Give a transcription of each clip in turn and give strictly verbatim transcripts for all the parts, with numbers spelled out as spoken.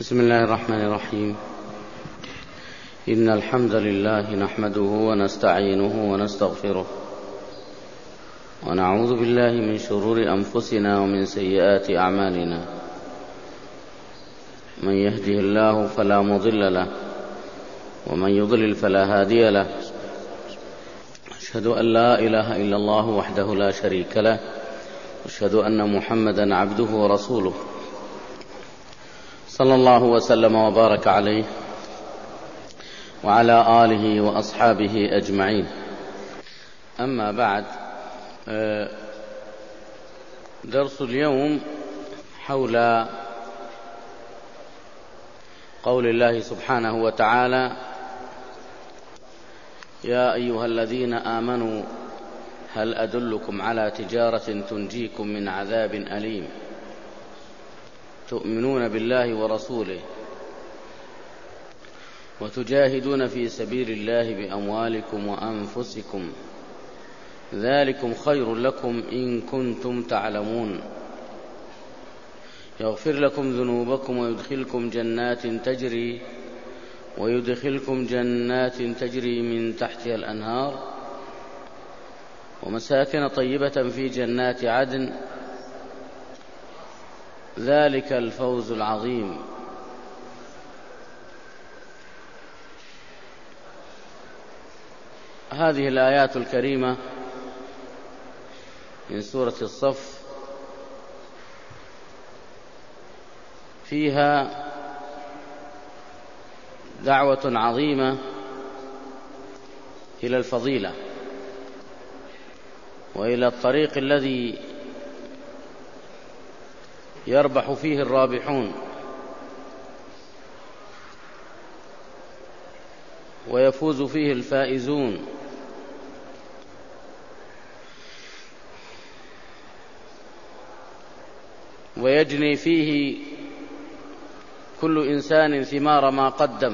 بسم الله الرحمن الرحيم. إن الحمد لله نحمده ونستعينه ونستغفره ونعوذ بالله من شرور أنفسنا ومن سيئات أعمالنا. من يهده الله فلا مضل له ومن يضلل فلا هادي له. أشهد أن لا إله إلا الله وحده لا شريك له وأشهد أن محمدا عبده ورسوله صلى الله وسلم وبارك عليه وعلى آله وأصحابه أجمعين. أما بعد، درس اليوم حول قول الله سبحانه وتعالى: يا أيها الذين آمنوا هل أدلكم على تجارة تنجيكم من عذاب أليم تؤمنون بالله ورسوله وتجاهدون في سبيل الله بأموالكم وأنفسكم ذلكم خير لكم إن كنتم تعلمون يغفر لكم ذنوبكم ويدخلكم جنات تجري ويدخلكم جنات تجري من تحتها الأنهار ومساكن طيبة في جنات عدن ذلك الفوز العظيم. هذه الآيات الكريمة من سورة الصف فيها دعوة عظيمة إلى الفضيلة وإلى الطريق الذي يربح فيه الرابحون ويفوز فيه الفائزون، ويجني فيه كل إنسان ثمار ما قدم.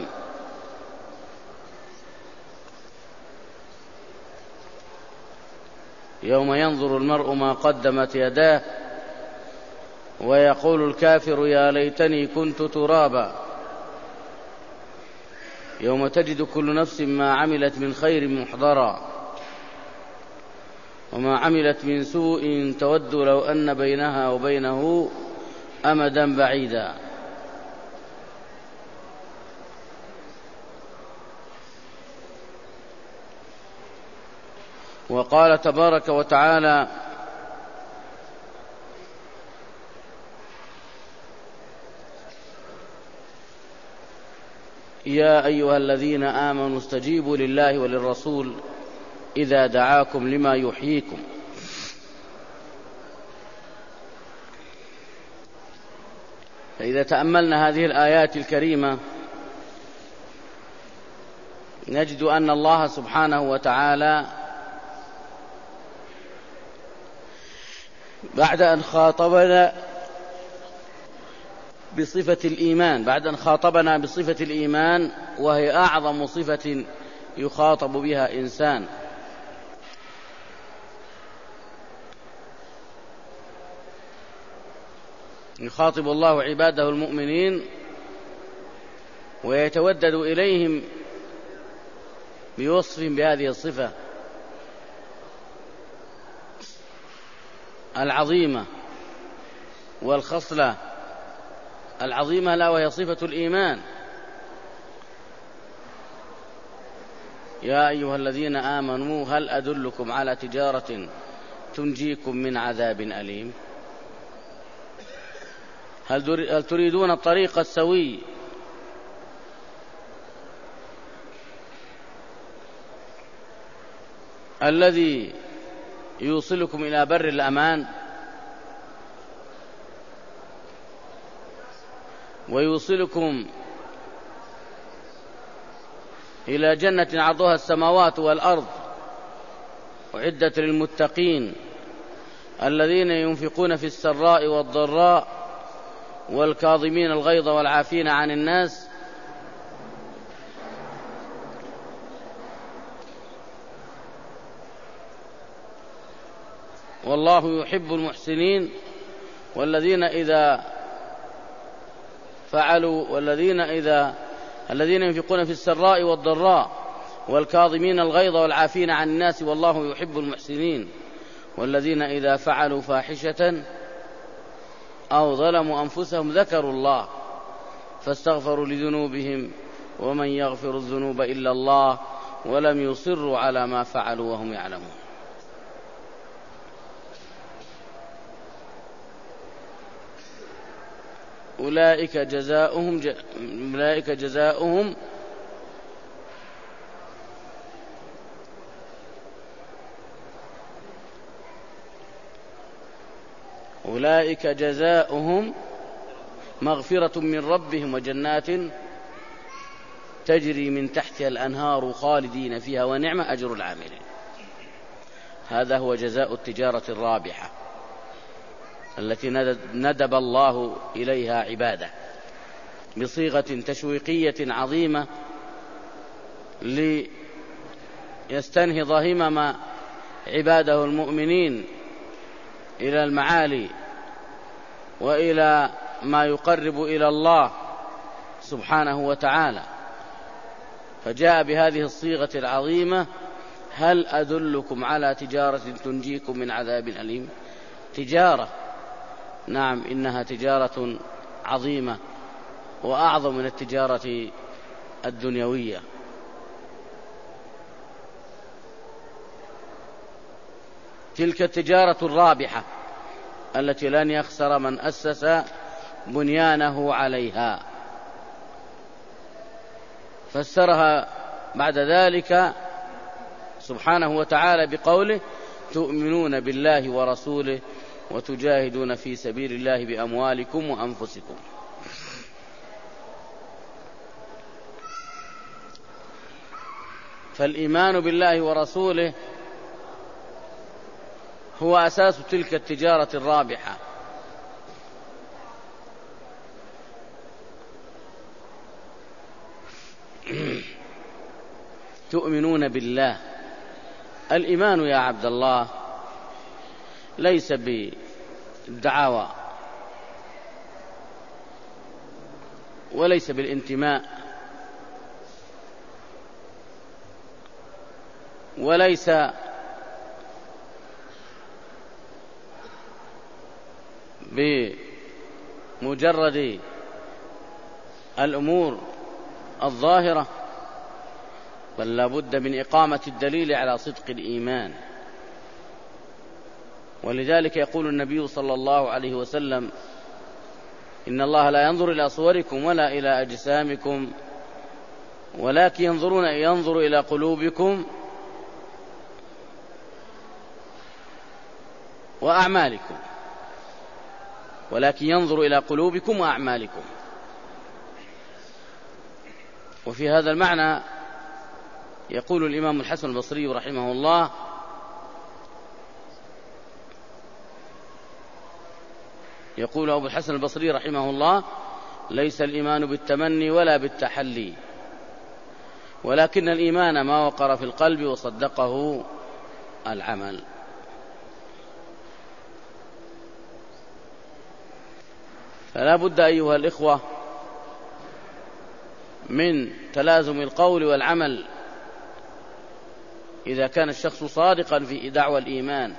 يوم ينظر المرء ما قدمت يداه ويقول الكافر يا ليتني كنت ترابا. يوم تجد كل نفس ما عملت من خير محضرا وما عملت من سوء تود لو أن بينها وبينه أمدا بعيدا. وقال تبارك وتعالى: يا أيها الذين آمنوا استجيبوا لله وللرسول إذا دعاكم لما يحييكم. فإذا تأملنا هذه الآيات الكريمة نجد أن الله سبحانه وتعالى بعد أن خاطبنا بصفة الإيمان بعد أن خاطبنا بصفة الإيمان وهي أعظم صفة يخاطب بها إنسان، يخاطب الله عباده المؤمنين ويتودد إليهم بوصفهم بهذه الصفة العظيمة والخصلة العظيمة لا وهي صفة الإيمان. يا أيها الذين آمنوا هل أدلكم على تجارة تنجيكم من عذاب أليم. هل تريدون الطريق السوي الذي يوصلكم إلى بر الأمان ويوصلكم إلى جنة عرضها السماوات والأرض أعدت للمتقين الذين ينفقون في السراء والضراء والكاظمين الغيظ والعافين عن الناس والله يحب المحسنين والذين إذا فعلوا والذين إذا الذين ينفقون في السراء والضراء والكاظمين الغيظ والعافين عن الناس والله يحب المحسنين والذين إذا فعلوا فاحشة أو ظلموا أنفسهم ذكروا الله فاستغفروا لذنوبهم ومن يغفر الذنوب إلا الله ولم يصروا على ما فعلوا وهم يعلمون. أولئك جزاؤهم ج... أولئك جزاؤهم أولئك جزاؤهم مغفرة من ربهم وجنات تجري من تحتها الأنهار خالدين فيها ونعم أجر العاملين. هذا هو جزاء التجارة الرابحة التي ندب الله إليها عباده بصيغة تشويقية عظيمة ليستنهض همم عباده المؤمنين إلى المعالي وإلى ما يقرب إلى الله سبحانه وتعالى، فجاء بهذه الصيغة العظيمة: هل أدلكم على تجارة تنجيكم من عذاب أليم؟ تجارة، نعم إنها تجارة عظيمة وأعظم من التجارة الدنيوية. تلك التجارة الرابحة التي لن يخسر من أسس بنيانه عليها. فسرها بعد ذلك سبحانه وتعالى بقوله: تؤمنون بالله ورسوله وتجاهدون في سبيل الله بأموالكم وأنفسكم. فالإيمان بالله ورسوله هو أساس تلك التجارة الرابحة. تؤمنون بالله. الإيمان يا عبد الله ليس بالدعاوى وليس بالانتماء وليس بمجرد الأمور الظاهرة، بل لا بد من إقامة الدليل على صدق الإيمان. ولذلك يقول النبي صلى الله عليه وسلم: إن الله لا ينظر إلى صوركم ولا إلى أجسامكم ولكن ينظرون ينظر إلى قلوبكم وأعمالكم ولكن ينظر إلى قلوبكم وأعمالكم. وفي هذا المعنى يقول الإمام الحسن البصري رحمه الله: يقول أبو الحسن البصري رحمه الله: ليس الإيمان بالتمني ولا بالتحلي، ولكن الإيمان ما وقر في القلب وصدقه العمل. فلا بد أيها الإخوة من تلازم القول والعمل إذا كان الشخص صادقا في دعوى الإيمان.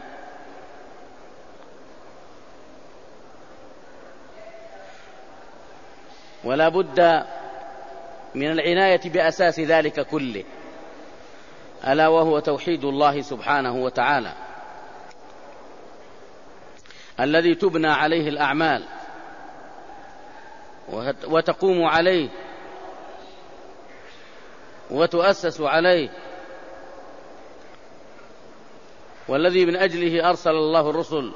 ولا بد من العناية بأساس ذلك كله، ألا وهو توحيد الله سبحانه وتعالى الذي تبنى عليه الأعمال وتقوم عليه وتؤسس عليه، والذي من أجله أرسل الله الرسل.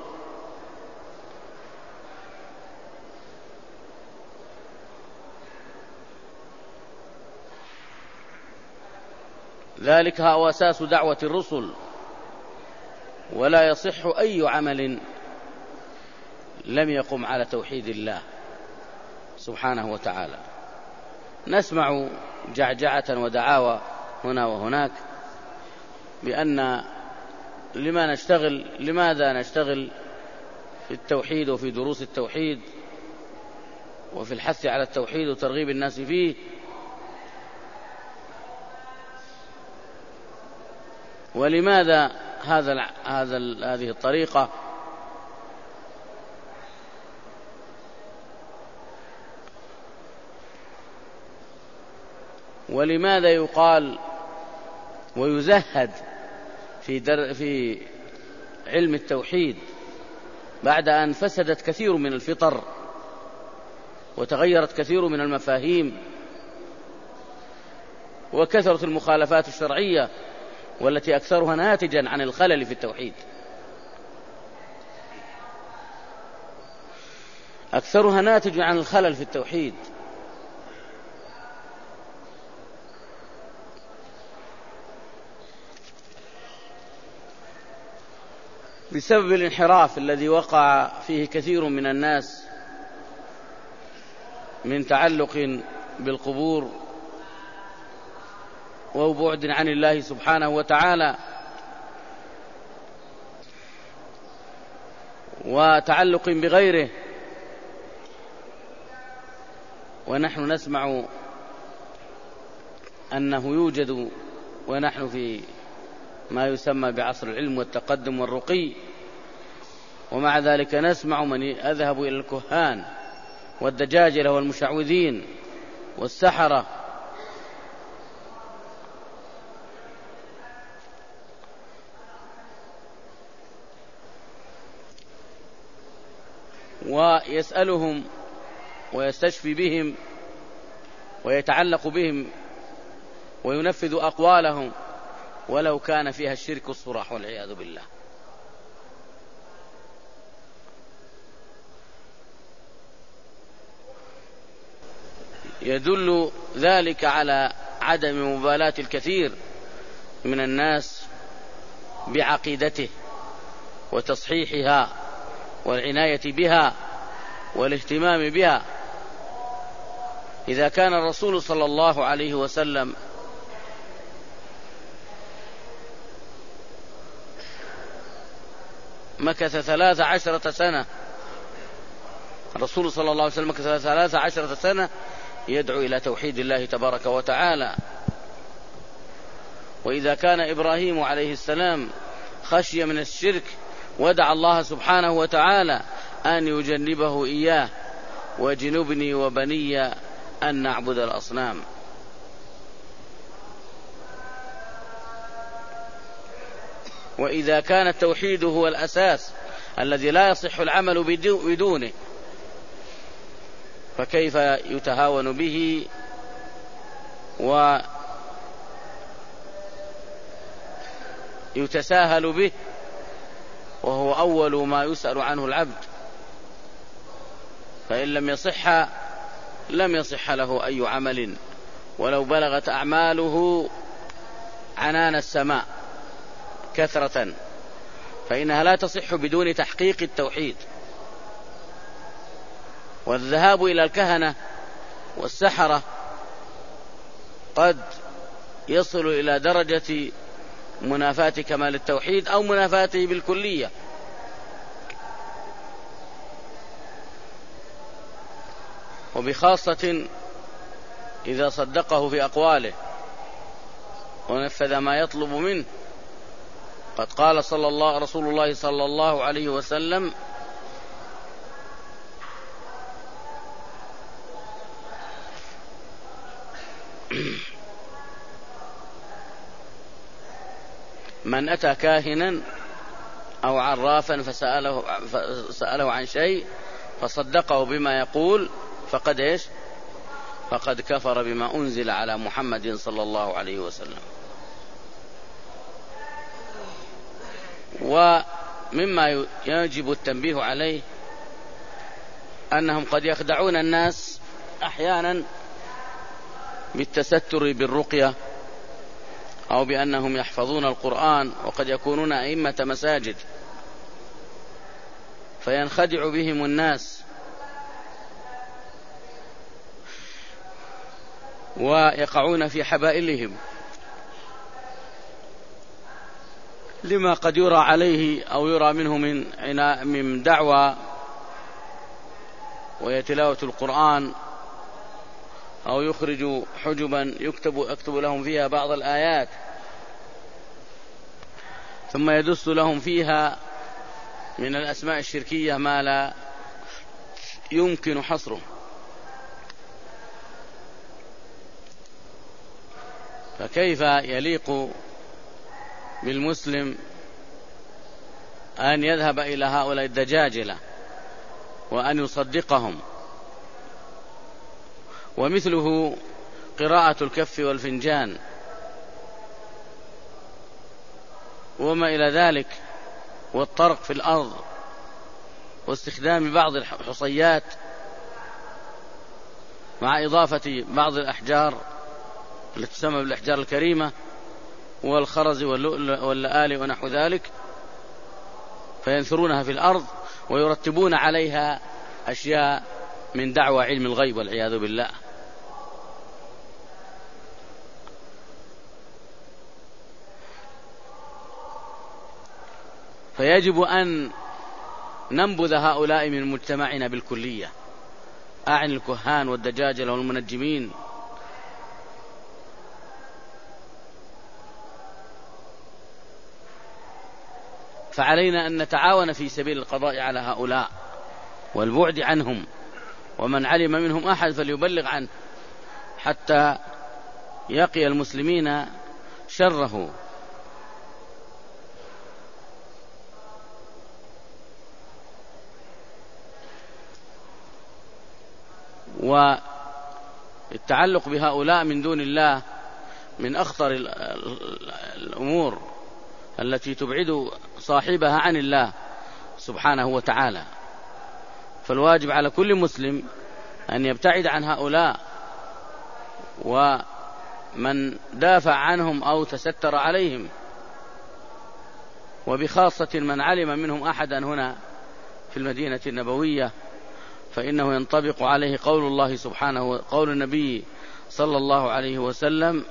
ذلك هو أساس دعوة الرسل، ولا يصح أي عمل لم يقم على توحيد الله سبحانه وتعالى. نسمع جعجعة ودعاوى هنا وهناك بأن لما نشتغل لماذا نشتغل في التوحيد وفي دروس التوحيد وفي الحث على التوحيد وترغيب الناس فيه. ولماذا هذا هذا هذه الطريقة؟ ولماذا يقال ويزهد في در في علم التوحيد بعد أن فسدت كثير من الفطر وتغيرت كثير من المفاهيم وكثرت المخالفات الشرعية والتي أكثرها ناتجا عن الخلل في التوحيد، أكثرها ناتج عن الخلل في التوحيد. بسبب الانحراف الذي وقع فيه كثير من الناس من تعلق بالقبور وبعد عن الله سبحانه وتعالى وتعلق بغيره. ونحن نسمع أنه يوجد ونحن في ما يسمى بعصر العلم والتقدم والرقي، ومع ذلك نسمع من يذهب إلى الكهان والدجاجلة والمشعوذين والسحرة ويسألهم ويستشفي بهم ويتعلق بهم وينفذ أقوالهم ولو كان فيها الشرك الصراح والعياذ بالله. يدل ذلك على عدم مبالاة الكثير من الناس بعقيدته وتصحيحها والعناية بها والاهتمام بها. إذا كان الرسول صلى الله عليه وسلم مكث ثلاث عشرة سنة الرسول صلى الله عليه وسلم مكث ثلاث عشرة سنة يدعو إلى توحيد الله تبارك وتعالى. وإذا كان إبراهيم عليه السلام خشي من الشرك ودعا الله سبحانه وتعالى أن يجنبه إياه وجنبني وبني أن نعبد الأصنام. وإذا كان التوحيد هو الأساس الذي لا يصح العمل بدونه فكيف يتهاون به ويتساهل به وهو أول ما يسأل عنه العبد؟ فإن لم يصح لم يصح له أي عمل ولو بلغت أعماله عنان السماء كثرة، فإنها لا تصح بدون تحقيق التوحيد. والذهاب إلى الكهنة والسحرة قد يصل إلى درجة منافاة كمال التوحيد أو منافاته بالكلية. وبخاصة إذا صدقه في أقواله ونفذ ما يطلب منه. قد قال صلى الله رسول الله صلى الله عليه وسلم: من أتى كاهنا أو عرافا فسأله, فسأله عن شيء فصدقه بما يقول فقد إيش فقد كفر بما أنزل على محمد صلى الله عليه وسلم. ومما يجب التنبيه عليه أنهم قد يخدعون الناس أحيانا بالتستر بالرقية أو بأنهم يحفظون القرآن، وقد يكونون أئمة مساجد فينخدع بهم الناس ويقعون في حبائلهم لما قد يرى عليه أو يرى منه من من دعوى وهي تلاوة القرآن، أو يخرج حجبا يكتب, يكتب لهم فيها بعض الآيات ثم يدس لهم فيها من الأسماء الشركية ما لا يمكن حصره. فكيف يليق بالمسلم أن يذهب إلى هؤلاء الدجاجلة وأن يصدقهم؟ ومثله قراءة الكف والفنجان وما إلى ذلك، والطرق في الأرض، واستخدام بعض الحصيات مع إضافة بعض الأحجار التي تسمى بالأحجار الكريمة والخرز واللؤلؤ واللآلئ ونحو ذلك، فينثرونها في الأرض ويرتبون عليها أشياء من دعوى علم الغيب والعياذ بالله. فيجب أن ننبذ هؤلاء من مجتمعنا بالكلية، أعني الكهان والدجاجلة والمنجمين. فعلينا أن نتعاون في سبيل القضاء على هؤلاء والبعد عنهم، ومن علم منهم أحد فليبلغ عنه حتى يقي المسلمين شره. والتعلق بهؤلاء من دون الله من أخطر الأمور التي تبعد صاحبها عن الله سبحانه وتعالى. فالواجب على كل مسلم أن يبتعد عن هؤلاء، ومن دافع عنهم أو تستر عليهم، وبخاصة من علم منهم أحدا هنا في المدينة النبوية فإنه ينطبق عليه قول الله سبحانه وقول النبي صلى الله عليه وسلم: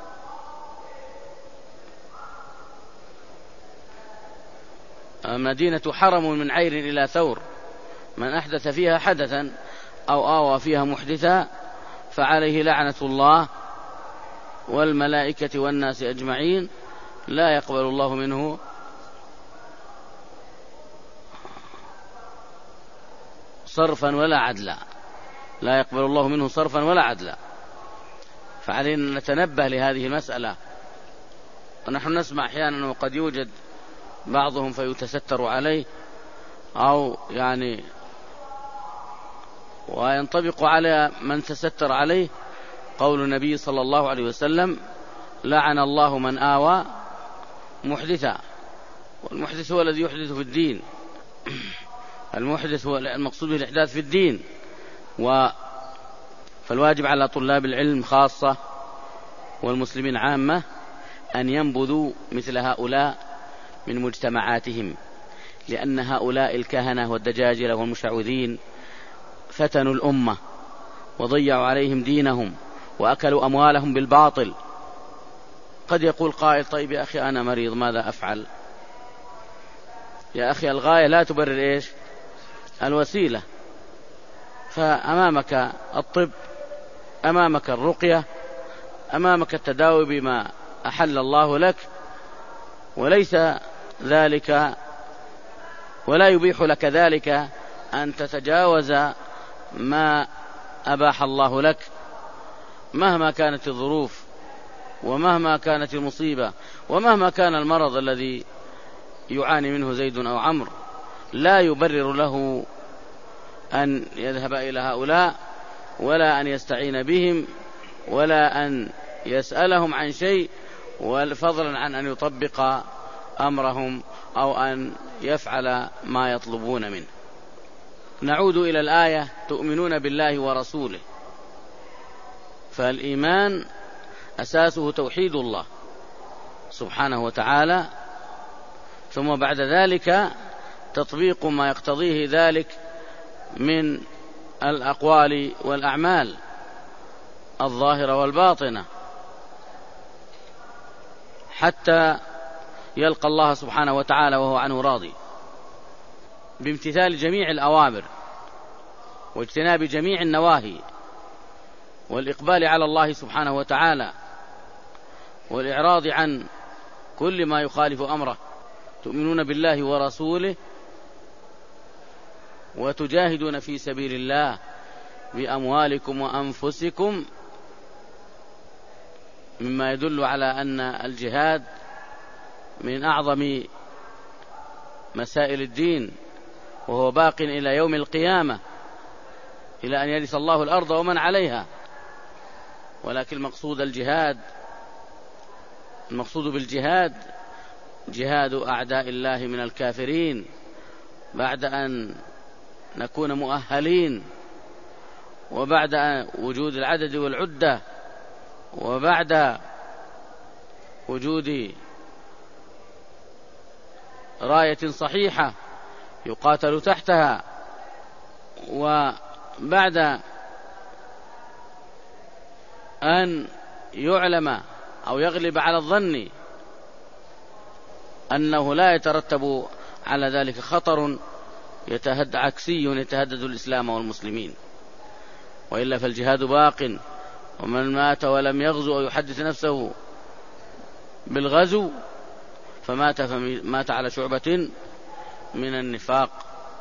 مدينة حرم من عير إلى ثور، من أحدث فيها حدثا أو آوى فيها محدثا فعليه لعنة الله والملائكة والناس أجمعين، لا يقبل الله منه صرفا ولا عدلا، لا يقبل الله منه صرفا ولا عدلا. فعلينا أن نتنبه لهذه المسألة. ونحن نسمع أحيانا وقد يوجد بعضهم فيتستر عليه، أو يعني وينطبق على من تستر عليه قول النبي صلى الله عليه وسلم: لعن الله من آوى محدثا. والمحدث هو الذي يحدث في الدين، المحدث هو المقصود بالإحداث في الدين. فالواجب على طلاب العلم خاصة والمسلمين عامة أن ينبذوا مثل هؤلاء من مجتمعاتهم، لأن هؤلاء الكهنة والدجاجلة والمشعوذين فتنوا الأمة وضيعوا عليهم دينهم وأكلوا أموالهم بالباطل. قد يقول قائل: طيب يا أخي أنا مريض ماذا أفعل؟ يا أخي الغاية لا تبرر إيش؟ الوسيلة. فأمامك الطب، أمامك الرقية، أمامك التداوي بما أحل الله لك، وليس ذلك ولا يبيح لك ذلك أن تتجاوز ما أباح الله لك مهما كانت الظروف، ومهما كانت المصيبة، ومهما كان المرض الذي يعاني منه زيد أو عمرو. لا يبرر له أن يذهب إلى هؤلاء، ولا أن يستعين بهم، ولا أن يسألهم عن شيء، فضلا عن أن يطبق أمرهم أو أن يفعل ما يطلبون منه. نعود إلى الآية: تؤمنون بالله ورسوله. فالإيمان أساسه توحيد الله سبحانه وتعالى، ثم بعد ذلك تطبيق ما يقتضيه ذلك من الأقوال والأعمال الظاهرة والباطنة، حتى يلقى الله سبحانه وتعالى وهو عنه راضي بامتثال جميع الأوامر واجتناب جميع النواهي، والإقبال على الله سبحانه وتعالى، والإعراض عن كل ما يخالف أمره. تؤمنون بالله ورسوله وتجاهدون في سبيل الله بأموالكم وأنفسكم، مما يدل على أن الجهاد من أعظم مسائل الدين، وهو باق إلى يوم القيامة، إلى أن يرث الله الأرض ومن عليها. ولكن المقصود الجهاد، المقصود بالجهاد جهاد أعداء الله من الكافرين، بعد أن نكون مؤهلين، وبعد وجود العدد والعدة، وبعد وجود راية صحيحة يقاتل تحتها، وبعد أن يعلم أو يغلب على الظن أنه لا يترتب على ذلك خطر يتهد عكسي يتهدد الإسلام والمسلمين. وإلا فالجهاد باق، ومن مات ولم يغزو أو يحدث نفسه بالغزو فمات فمات على شعبة من النفاق.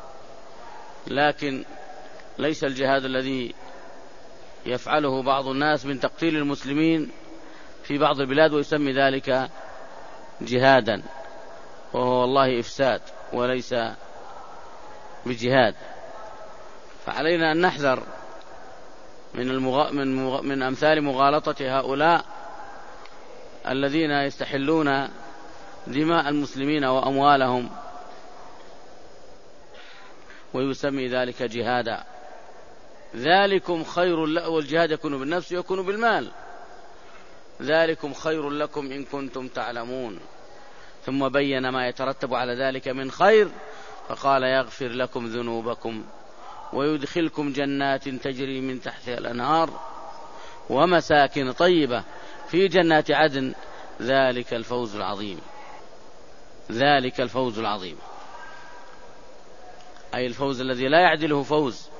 لكن ليس الجهاد الذي يفعله بعض الناس من تقتيل المسلمين في بعض البلاد ويسمي ذلك جهادا، وهو والله إفساد وليس بجهاد. فعلينا أن نحذر من, المغ... من, مغ... من أمثال مغالطة هؤلاء الذين يستحلون دماء المسلمين وأموالهم ويسمي ذلك جهادا. ذلكم خير لكم، والجهاد يكون بالنفس ويكون بالمال، ذلكم خير لكم إن كنتم تعلمون. ثم بين ما يترتب على ذلك من خير، فقال يغفر لكم ذنوبكم ويدخلكم جنات تجري من تحتها الأنهار ومساكن طيبة في جنات عدن، ذلك الفوز العظيم. ذلك الفوز العظيم أي الفوز الذي لا يعدله فوز،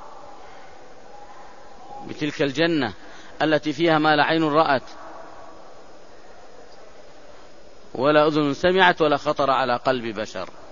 بتلك الجنة التي فيها ما لا عين رأت ولا أذن سمعت ولا خطر على قلب بشر.